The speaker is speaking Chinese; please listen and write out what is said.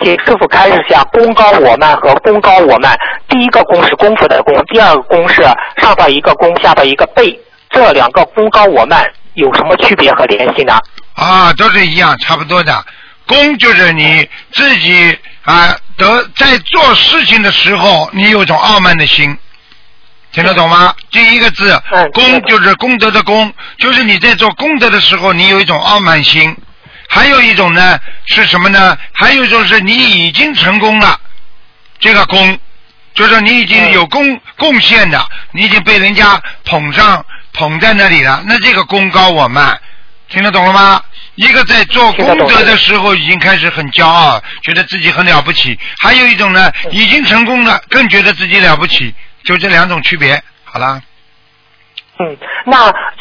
请师傅开示下功高我慢和功高我慢。第一个功是功夫的功，第二个功是上边一个功，下边一个背，这两个功高我慢有什么区别和联系呢？ 啊，都是一样，差不多的。功就是你自己在做事情的时候，你有一种傲慢的心，听得懂吗？第一个字功就是功德的功，就是你在做功德的时候，你有一种傲慢心。还有一种呢是什么呢？还有一种是你已经成功了，这个功就是你已经有贡献的，你已经被人家捧在那里了，那这个功高我慢，听得懂了吗？一个在做功德的时候已经开始很骄傲，觉得自己很了不起，还有一种呢已经成功了，更觉得自己了不起，就这两种区别。好了。 那